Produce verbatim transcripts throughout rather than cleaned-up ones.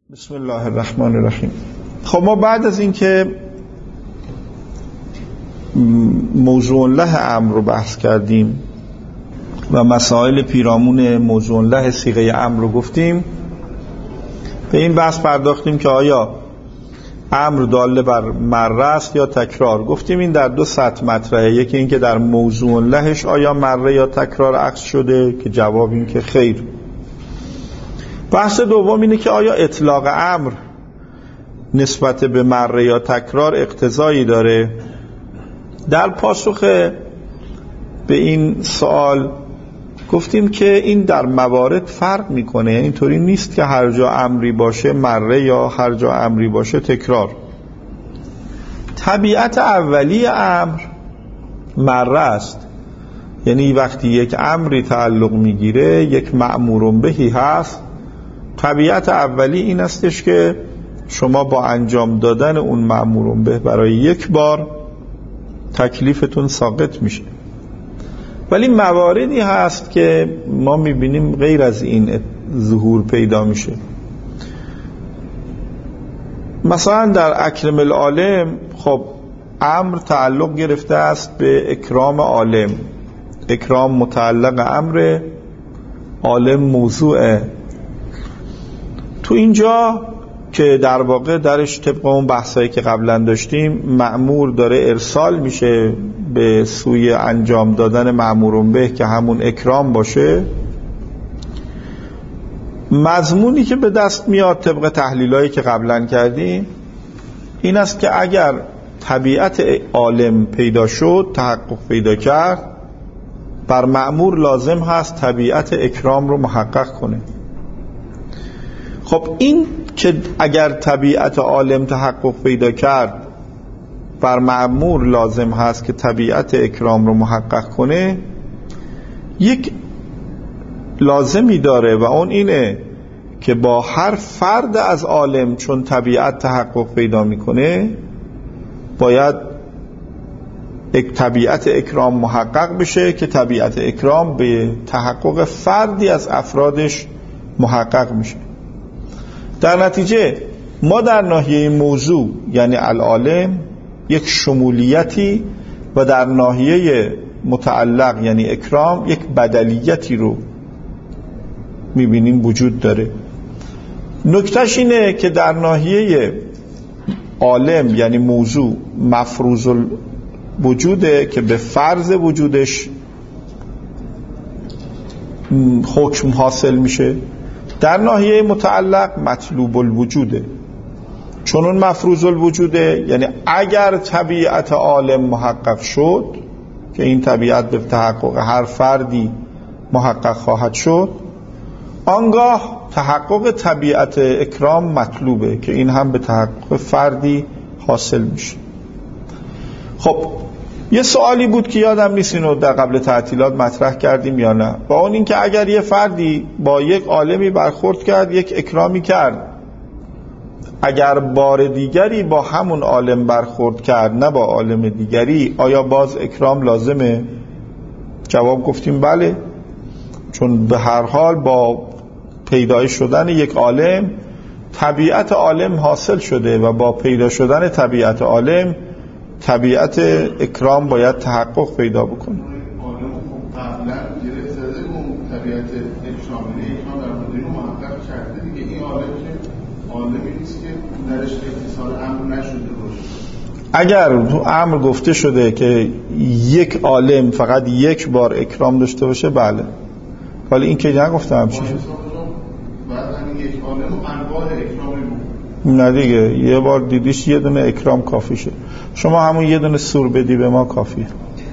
بسم الله الرحمن الرحیم. خب ما بعد از اینکه موضوع له امر رو بحث کردیم و مسائل پیرامون موضوع له صیغه امر رو گفتیم، به این بحث پرداختیم که آیا امر داله بر مره است یا تکرار. گفتیم این در دو سطح مطرحه، یکی این که در موضوع لهش آیا مره یا تکرار عکس شده، که جواب این که خیر. بحث دوم اینه که آیا اطلاق امر نسبت به مره یا تکرار اقتضایی داره. در پاسخ به این سوال گفتیم که این در موارد فرق میکنه، یعنی اینطوری نیست که هر جا امری باشه مره یا هر جا امری باشه تکرار. طبیعت اولی امر مره است، یعنی وقتی یک امری تعلق میگیره یک مأمور بهی هست، طبیعت اولی این استش که شما با انجام دادن اون مأمور به برای یک بار تکلیفتون ساقط میشه. ولی مواردی هست که ما میبینیم غیر از این ظهور پیدا میشه. مثلا در اکرم العالم خب امر تعلق گرفته است به اکرام عالم، اکرام متعلق امر، عالم موضوعه. تو اینجا که در واقع درش طبق اون بحثایی که قبلا داشتیم مأمور داره ارسال میشه به سوی انجام دادن مأمور به که همون اکرام باشه، مضمونی که به دست میاد طبق تحلیلایی که قبلا کردیم این است که اگر طبیعت عالم پیدا شد، تحقق پیدا کرد، بر مأمور لازم هست طبیعت اکرام رو محقق کنه. خب این که اگر طبیعت عالم تحقق پیدا کرد، بر مأمور لازم هست که طبیعت اکرام رو محقق کنه، یک لازمی داره و اون اینه که با هر فرد از عالم چون طبیعت تحقق پیدا میکنه باید یک طبیعت اکرام محقق بشه که طبیعت اکرام به تحقق فردی از افرادش محقق میشه. در نتیجه ما در ناحیه موضوع یعنی العالم یک شمولیتی و در ناحیه متعلق یعنی اکرام یک بدلیتی رو میبینیم وجود داره. نکتهش اینه که در ناحیه عالم یعنی موضوع مفروض الوجوده که به فرض وجودش حکم حاصل میشه، در ناحیه متعلق مطلوب الوجوده. چون اون مفروض الوجوده یعنی اگر طبیعت عالم محقق شد، که این طبیعت به تحقق هر فردی محقق خواهد شد، آنگاه تحقق طبیعت اکرام مطلوبه که این هم به تحقق فردی حاصل میشه. خب یه سوالی بود که یادم نیست اینو در قبل تعطیلات مطرح کردیم یا نه، و اون این که اگر یه فردی با یک عالمی برخورد کرد، یک اکرامی کرد، اگر بار دیگری با همون عالم برخورد کرد نه با عالم دیگری، آیا باز اکرام لازمه؟ جواب گفتیم بله، چون به هر حال با پیدا شدن یک عالم طبیعت عالم حاصل شده و با پیدا شدن طبیعت عالم طبیعت اکرام باید تحقق پیدا بکنه. عالم خب قبلا گره زده اون طبیعت اکرامینه اکرام در مورد اینو محقق کرده دیگه. این عالم که عالمی نیست که درش اتصال امر نشده باشه. اگر تو امر گفته شده که یک عالم فقط یک بار اکرام داشته باشه بله، ولی این که نگفتم چی شد؟ بعد همین یک عالم انواع اکرامی بود. نه دیگه، یه بار دیدیش یه دونه اکرام کافی شد. شما همون یه دونه سور بدی به ما کافیه.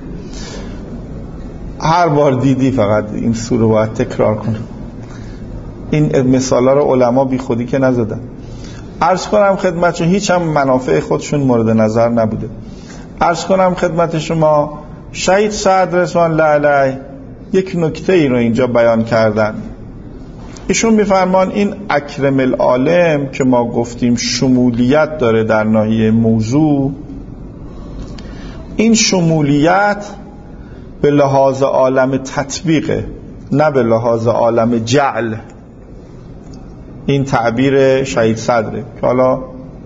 هر بار دیدی فقط این سور رو باید تکرار کنه. این مثالا رو علما بی خودی که نزدن. عرض کنم خدمت شما هیچ هم منافع خودشون مورد نظر نبوده. عرض کنم خدمت شما شهید سعد رضوان الله علیه یک نکته ای رو اینجا بیان کردن. ایشون میفرمان این اکرم العالم که ما گفتیم شمولیت داره در ناحیه موضوع، این شمولیت به لحاظ عالم تطبیقه نه به لحاظ عالم جعل. این تعبیر شهید صدره که حالا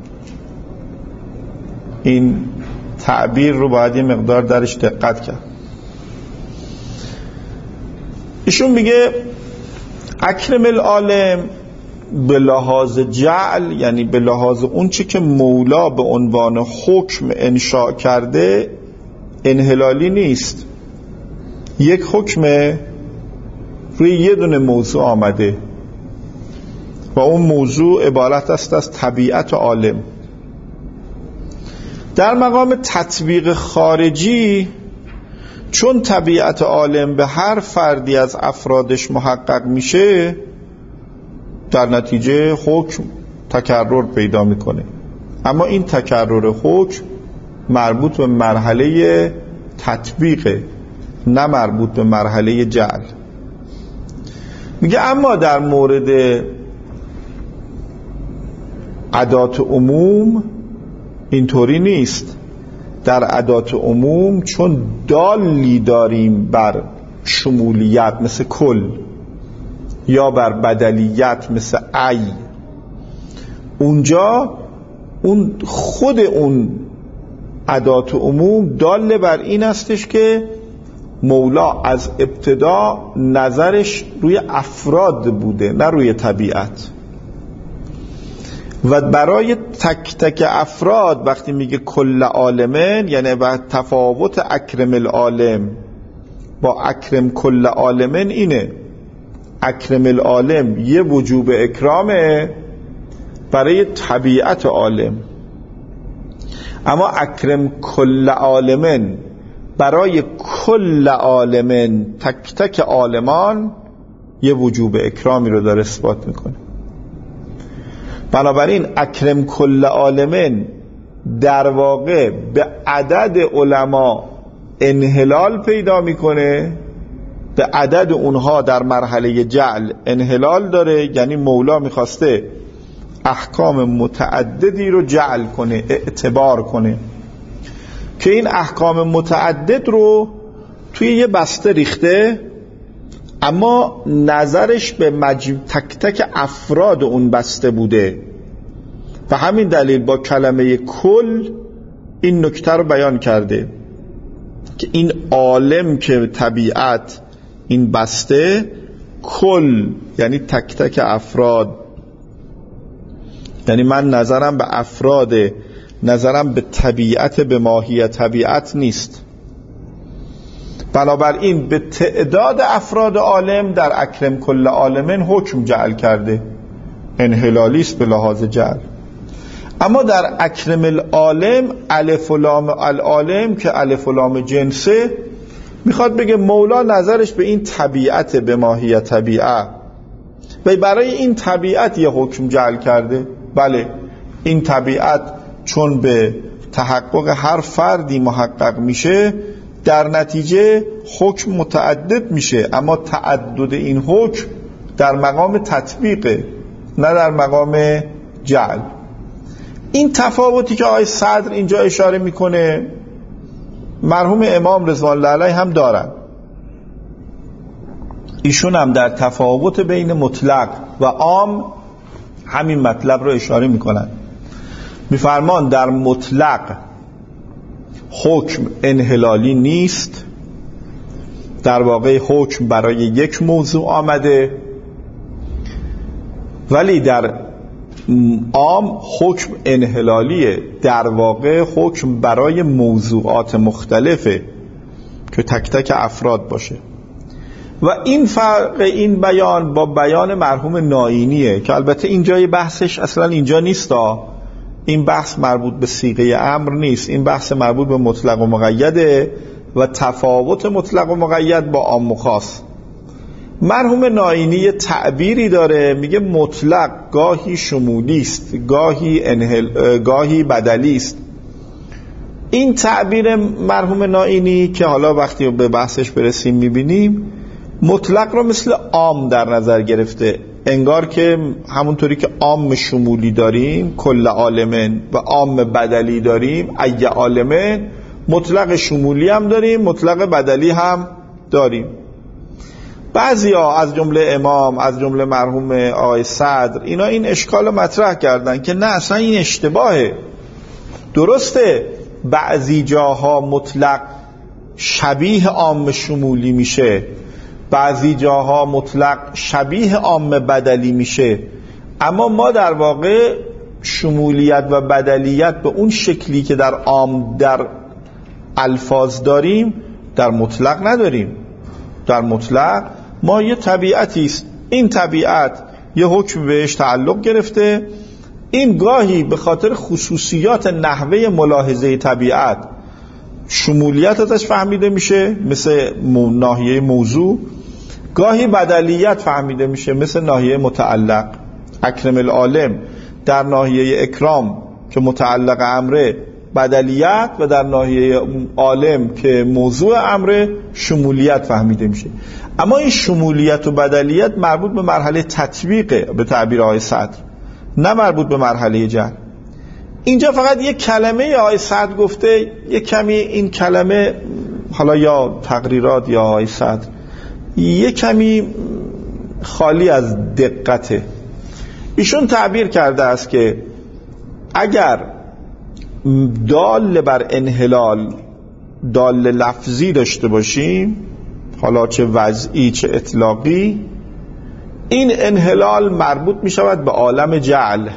این تعبیر رو باید یه مقدار درش دقت کرد. ایشون میگه اکرم العالم به لحاظ جعل، یعنی به لحاظ اون چی که مولا به عنوان حکم انشاء کرده، انحلالی نیست. یک حکم روی یه دونه موضوع آمده و اون موضوع عبارت است از طبیعت عالم. در مقام تطبیق خارجی، چون طبیعت عالم به هر فردی از افرادش محقق میشه، در نتیجه حکم تکرر پیدا میکنه. اما این تکرر حکم مربوط به مرحله تطبیقه، نه مربوط به مرحله جعل. میگه اما در مورد ادات عموم اینطوری نیست. در ادات عموم چون دالی داریم بر شمولیت مثل کل یا بر بدلیت مثل ای، اونجا اون خود اون ادات عموم دال بر این استش که مولا از ابتدا نظرش روی افراد بوده، نه روی طبیعت. و برای تک تک افراد وقتی میگه کل عالمین، یعنی با تفاوت اکرم العالم با اکرم کل عالمین اینه: اکرم العالم یه وجوب اکرامه برای طبیعت عالم، اما اکرم کل عالمین برای کل عالمین، تک تک عالمان، یه وجوب اکرامی رو داره اثبات میکنه. بنابراین اکرم کل عالمین در واقع به عدد علما انحلال پیدا میکنه، به عدد اونها در مرحله جعل انحلال داره. یعنی مولا میخواسته احکام متعددی رو جعل کنه، اعتبار کنه، که این احکام متعدد رو توی یه بسته ریخته، اما نظرش به مجموع تک تک افراد اون بسته بوده. و همین دلیل با کلمه کل این نکته رو بیان کرده که این عالم که طبیعت این بسته، کل یعنی تک تک افراد، یعنی من نظرم به افراد، نظرم به طبیعت، به ماهیت طبیعت نیست. بنابراین به تعداد افراد عالم در اکرم کل عالمین حکم جعل کرده، انحلالی است به لحاظ جعل. اما در اکرم العالم، الف و لام العالم که الف و لام جنسه، میخواد بگه مولا نظرش به این طبیعت، به ماهیت طبیعت، و برای این طبیعت یه حکم جعل کرده. بله، این طبیعت چون به تحقق هر فردی محقق میشه، در نتیجه حکم متعدد میشه، اما تعدد این حکم در مقام تطبیقه، نه در مقام جعل. این تفاوتی که آقای صدر اینجا اشاره میکنه مرحوم امام رضوان الله علیه هم دارن. ایشون هم در تفاوت بین مطلق و عام همین مطلب رو اشاره میکنن. میفرمان در مطلق حکم انحلالی نیست، در واقع حکم برای یک موضوع آمده، ولی در عام حکم انحلالیه، در واقع حکم برای موضوعات مختلفه که تک تک افراد باشه. و این فرق این بیان با بیان مرحوم نائینیه که البته اینجای بحثش اصلا اینجا نیست. این بحث مربوط به صیغه امر نیست، این بحث مربوط به مطلق و مقیده و تفاوت مطلق و مقید با عام و خاص. مرحوم نائینی یه تعبیری داره، میگه مطلق گاهی شمولی است، گاهی انحل... گاهی بدلی است. این تعبیر مرحوم نائینی که حالا وقتی به بحثش برسیم میبینیم، مطلق رو مثل عام در نظر گرفته، انگار که همونطوری که عام شمولی داریم کل عالمین و عام بدلی داریم ای عالمین، مطلق شمولی هم داریم، مطلق بدلی هم داریم. بعضیا از جمله امام، از جمله مرحوم آقای صدر، اینا این اشکال مطرح کردن که نه اصلا این اشتباهه. درسته بعضی جاها مطلق شبیه عام شمولی میشه، بعضی جاها مطلق شبیه عام بدلی میشه، اما ما در واقع شمولیت و بدلیت به اون شکلی که در عام در الفاظ داریم در مطلق نداریم. در مطلق ما یه طبیعتی است، این طبیعت یه حکم بهش تعلق گرفته، این گاهی به خاطر خصوصیات نحوه ملاحظه طبیعت شمولیت ازش فهمیده میشه مثل ناحیه موضوع، گاهی بدلیت فهمیده میشه مثل ناحیه متعلق. اکرم العالم در ناحیه اکرام که متعلق امره بدلیت و در ناحیه عالم که موضوع امره شمولیت فهمیده میشه. اما این شمولیت و بدلیت مربوط به مرحله تطبیقه به تعبیر آقای صدر، نه مربوط به مرحله جهل. اینجا فقط یک کلمه آقای صدر گفته، یک کمی این کلمه حالا یا تقریرات یا آقای صدر یک کمی خالی از دقته. ایشون تعبیر کرده است که اگر دال بر انحلال دال لفظی داشته باشیم، حالا چه وضعی چه اطلاقی، این انحلال مربوط می شود به عالم جعل.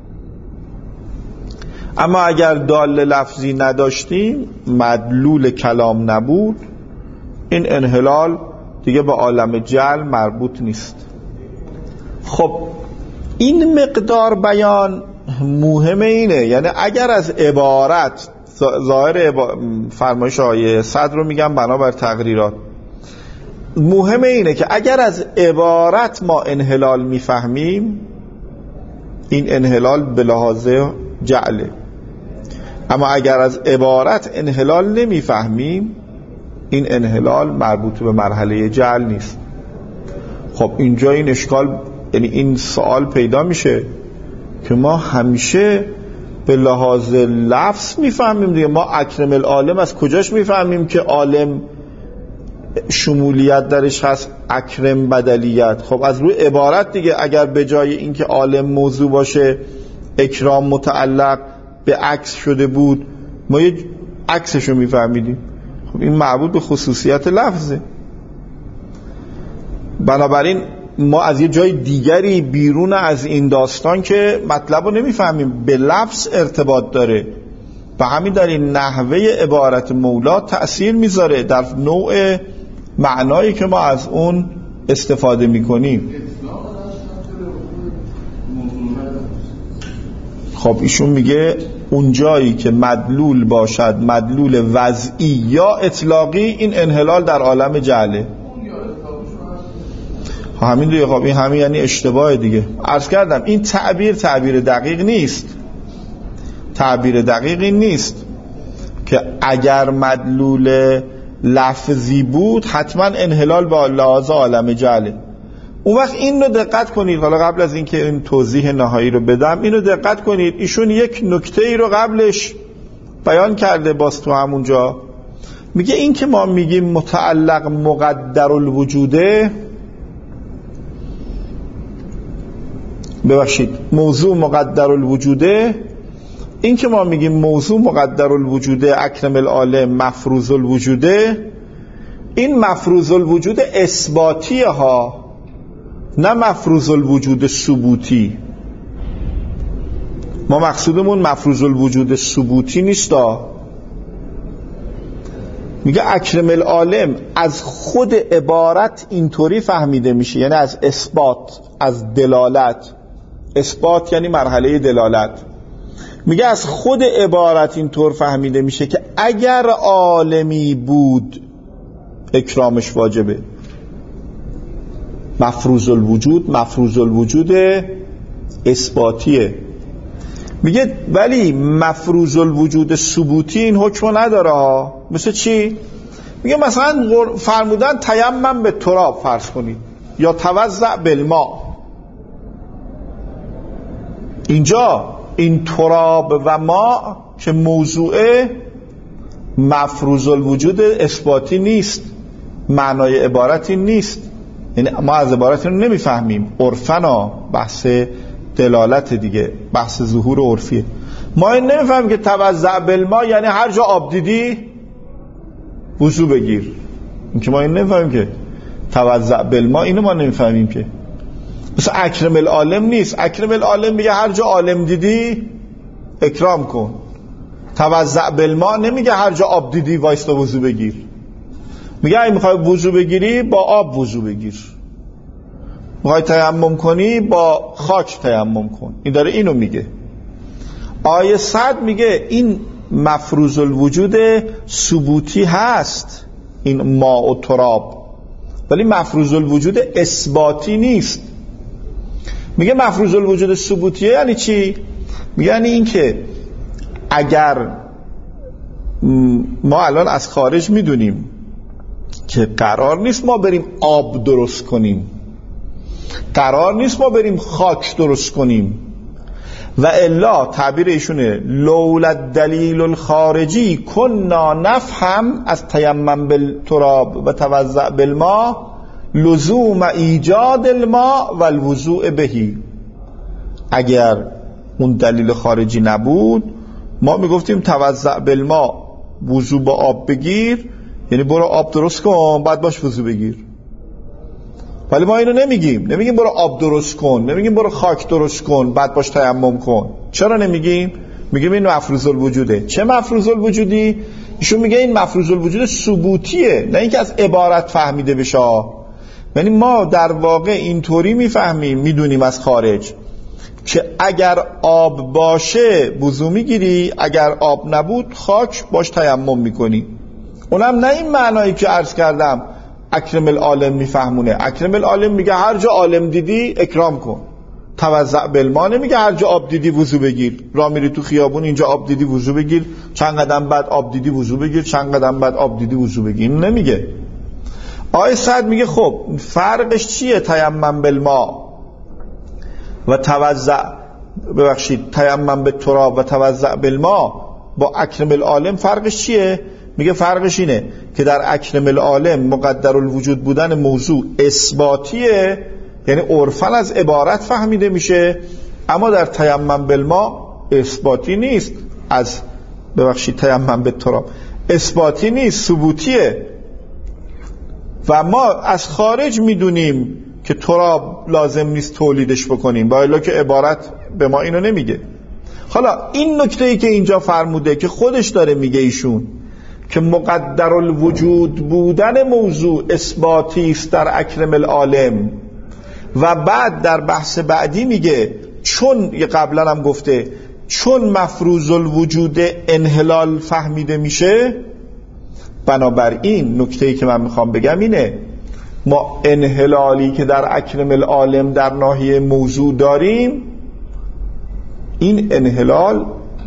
اما اگر دال لفظی نداشتیم، مدلول کلام نبود، این انحلال دیگه به عالم جعل مربوط نیست. خب این مقدار بیان مهمه اینه، یعنی اگر از عبارت ظاهر عبا... فرمایش آیه صدر رو میگم بنابر تقریرات، مهمه اینه که اگر از عبارت ما انحلال میفهمیم، این انحلال به لحاظ جعله، اما اگر از عبارت انحلال نمیفهمیم، این انحلال مربوط به مرحله جعل نیست. خب اینجا این اشکال، یعنی این سوال پیدا میشه که ما همیشه به لحاظ لفظ میفهمیم دیگه. ما اکرم العالم از کجاش میفهمیم که عالم شمولیت درش هست، اکرم بدلیت؟ خب از روی عبارت دیگه. اگر به جای اینکه عالم موضوع باشه اکرام متعلق به عکس شده بود، ما یه عکسشو میفهمیدیم. خب این مربوط به خصوصیت لفظه. بنابراین ما از یه جای دیگری بیرون از این داستان که مطلب رو نمیفهمیم، به لفظ ارتباط داره. به همین دلیل نحوه عبارت مولا تأثیر میذاره در نوع معنایی که ما از اون استفاده میکنیم. خب ایشون میگه اون جایی که مدلول باشد، مدلول وضعی یا اطلاقی، این انحلال در عالم جعله. همین دیگه. خب این همین یعنی اشتباه دیگه. عرض کردم این تعبیر تعبیر دقیق نیست، تعبیر دقیقی نیست که اگر مدلول لفظی بود حتما انحلال با لحاظ عالم جعله. اون وقت این رو دقت کنید، حالا قبل از اینکه این توضیح نهایی رو بدم این رو دقت کنید. ایشون یک نکته ای رو قبلش بیان کرده باز تو همونجا، میگه این که ما میگیم متعلق مقدر الوجوده، ببخشید موضوع مقدر الوجوده، این که ما میگیم موضوع مقدر الوجوده اکرم العالم مفروض الوجوده، این مفروض الوجود اثباتی ها، نه مفروض الوجود ثبوتی. ما مقصودمون مفروض الوجود ثبوتی نیستا. میگه اکرم العالم از خود عبارت اینطوری فهمیده میشه، یعنی از اثبات، از دلالت. اثبات یعنی مرحله دلالت. میگه از خود عبارت اینطور فهمیده میشه که اگر عالمی بود اکرامش واجبه. مفروض الوجود مفروض الوجود اثباتیه. میگه ولی مفروض الوجود ثبوتی این حکم نداره ها. مثل چی؟ میگه مثلا فرمودن تیمم به تراب فرض کنید یا توضع بالماء. اینجا این تراب و ماء که موضوع مفروض الوجود اثباتی نیست، معنای عبارتی نیست. یعنی ما از عبارت رو نمیفهمیم. عرفنا بحث دلالت دیگه، بحث ظهور عرفیه. ما این نمیفهمیم که توزع بالما یعنی هر جا آب دیدی وضو بگیر. این که ما این نمیفهمیم که توزع بالما، اینو ما نمیفهمیم که. مثلا اکرم العالم نیست. اکرم العالم میگه هر جا عالم دیدی اکرام کن. توزع بالما نمیگه هر جا آب دیدی وایستا وضو بگیر. میگه اگه میخوای وضو بگیری با آب وضو بگیر، میخوای تیمم کنی با خاک تیمم کن. این داره اینو میگه. آیه صد میگه این مفروض الوجود ثبوتی هست، این ماء و تراب، ولی مفروض الوجود اثباتی نیست. میگه مفروض الوجود ثبوتیه یعنی چی؟ میگه یعنی این که اگر ما الان از خارج میدونیم که قرار نیست ما بریم آب درست کنیم، قرار نیست ما بریم خاک درست کنیم، و الا تعبیر ایشونه لولا الدلیل الخارجی کنا نفهم از تیمم بالتراب و توزع بالماء لزوم ایجاد الماء و الوضوء بهی. اگر اون دلیل خارجی نبود ما میگفتیم توزع بالماء وضو با آب بگیر، یعنی برو آب درست کن بعد باش وضو بگیر. ولی ما اینو نمیگیم. نمیگیم برو آب درست کن، نمیگیم برو خاک درست کن بعد باش تیمم کن. چرا نمیگیم؟ میگیم این مفروض الوجوده. چه مفروض الوجودی؟ ایشون میگه این مفروض الوجود ثبوتیه، نه اینکه از عبارت فهمیده بشه. یعنی ما در واقع اینطوری میفهمیم، میدونیم از خارج که اگر آب باشه وضو میگیری، اگر آب نبود خاک باش تیمم میکنی. اونم نه این معنایی که عرض کردم اکرم العالم میفهمونه. اکرم العالم میگه هر جا عالم دیدی اکرام کن. توزع بالماء نمیگه هر جا آب دیدی وضو بگیر. راه میری تو خیابون اینجا آب دیدی وضو بگیر، چند قدم بعد آب دیدی وضو بگیر، چند قدم بعد آب دیدی وضو بگیر. این نمیگه. آیه صد میگه خب فرقش چیه تیمم بالماء و توزع ببخشید تیمم بالتراب و توزع بالماء با اکرم العالم فرقش چیه؟ میگه فرقش اینه که در اکرم العالم مقدر الوجود بودن موضوع اثباتیه، یعنی عرفاً از عبارت فهمیده میشه، اما در تیمم بالماء اثباتی نیست. از ببخشید تیمم بالتراب اثباتی نیست، ثبوتیه. و ما از خارج میدونیم که تراب لازم نیست تولیدش بکنیم، با الا که عبارت به ما اینو نمیگه. حالا این نکته‌ای که اینجا فرموده که خودش داره میگه ایشون که مقدر الوجود بودن موضوع اثباتی است در اکرم العالم، و بعد در بحث بعدی میگه چون قبلا هم گفته چون مفروض الوجود انحلال فهمیده میشه، بنابراین نکته‌ای که من میخوام بگم اینه ما انحلالی که در اکرم العالم در ناحیه موضوع داریم، این انحلال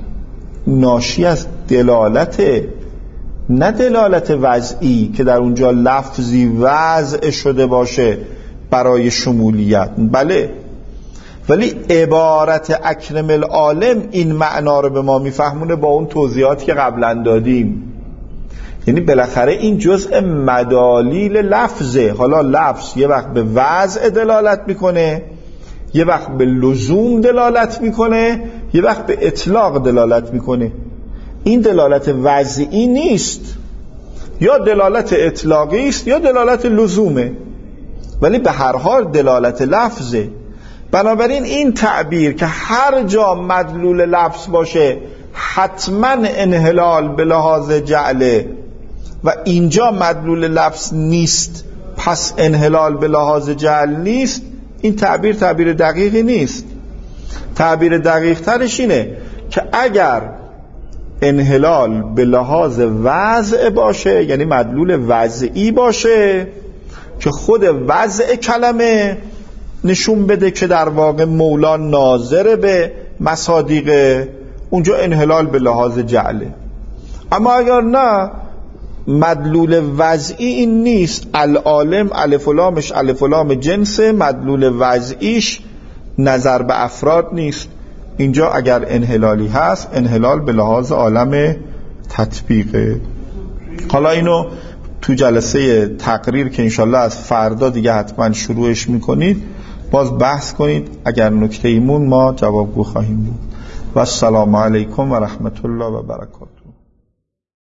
ناشی از دلالت، نه دلالت وضعی که در اونجا لفظی وضع شده باشه برای شمولیت، بله، ولی عبارت اکرم العالم این معنا رو به ما میفهمونه با اون توضیحاتی که قبلا دادیم. یعنی بالاخره این جزء مدالیل لفظه. حالا لفظ یه وقت به وضع دلالت میکنه، یه وقت به لزوم دلالت میکنه، یه وقت به اطلاق دلالت میکنه. این دلالت وضعی نیست، یا دلالت اطلاقی است یا دلالت لزومه، ولی به هر حال دلالت لفظه. بنابراین این تعبیر که هر جا مدلول لفظ باشه حتما انحلال به لحاظ جعله و اینجا مدلول لفظ نیست پس انحلال به لحاظ جعل نیست، این تعبیر تعبیر دقیقی نیست. تعبیر دقیق ترش اینه که اگر انحلال به لحاظ وضع باشه، یعنی مدلول وضعی باشه که خود وضع کلمه نشون بده که در واقع مولا ناظر به مصادیق، اونجا انحلال به لحاظ جعله. اما اگر نه مدلول وضعی این نیست، العالم الف و لامش الف و لام جنس، مدلول وضعیش نظر به افراد نیست. اینجا اگر انحلالی هست انحلال به لحاظ عالم تطبیقه. حالا اینو تو جلسه تقریر که انشالله از فردا دیگه حتما شروعش میکنید باز بحث کنید، اگر نکته ایمون ما جوابگو خواهیم بود. و السلام علیکم و رحمت الله و برکاته.